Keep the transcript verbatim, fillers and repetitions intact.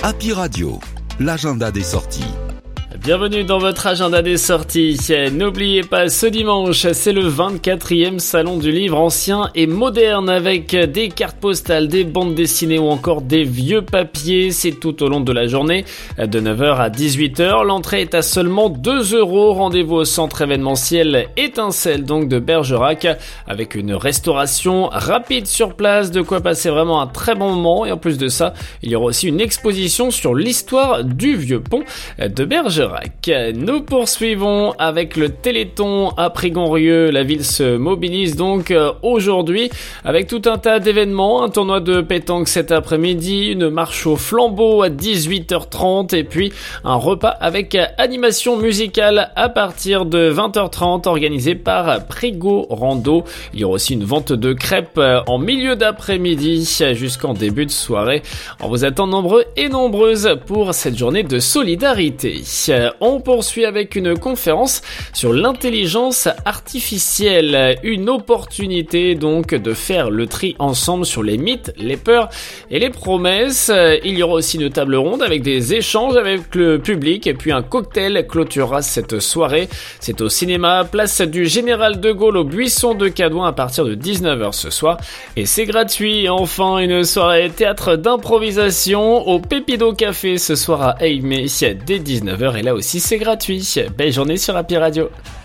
Happy Radio, l'agenda des sorties. Bienvenue dans votre agenda des sorties. N'oubliez pas, ce dimanche, c'est le vingt-quatrième salon du livre ancien et moderne avec des cartes postales, des bandes dessinées ou encore des vieux papiers. C'est tout au long de la journée, de neuf heures à dix-huit heures. L'entrée est à seulement deux euros. Rendez-vous au centre événementiel Étincelle, donc de Bergerac, avec une restauration rapide sur place, de quoi passer vraiment un très bon moment. Et en plus de ça, il y aura aussi une exposition sur l'histoire du vieux pont de Bergerac. Nous poursuivons avec le Téléthon à Prigonrieux. La ville se mobilise donc aujourd'hui avec tout un tas d'événements. Un tournoi de pétanque cet après-midi, une marche au flambeau à dix-huit heures trente et puis un repas avec animation musicale à partir de vingt heures trente organisé par Prigo Rando. Il y aura aussi une vente de crêpes en milieu d'après-midi jusqu'en début de soirée. On vous attend nombreux et nombreuses pour cette journée de solidarité. On poursuit avec une conférence sur l'intelligence artificielle. Une opportunité donc de faire le tri ensemble sur les mythes, les peurs et les promesses. Il y aura aussi une table ronde avec des échanges avec le public et puis un cocktail clôturera cette soirée. C'est au cinéma, place du Général de Gaulle au Buisson de Cadouin à partir de dix-neuf heures ce soir. Et c'est gratuit. Enfin, une soirée théâtre d'improvisation au Pépido Café ce soir à Aimé dès dix-neuf heures. Et là aussi c'est gratuit. Belle journée sur Happy Radio.